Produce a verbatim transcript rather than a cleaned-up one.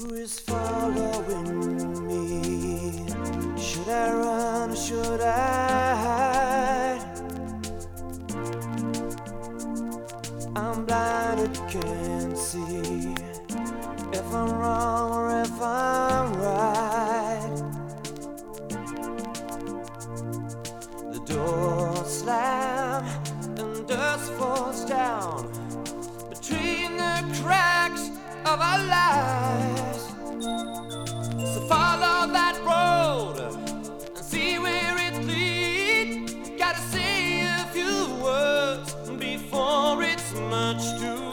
Who is following me? Should I run or should I hide? I'm blinded, can't see if I'm wrong or if I'm right. The door slams and dust falls down between the cracks of our lives. So follow that road and see where it leads. Gotta say a few words before it's much too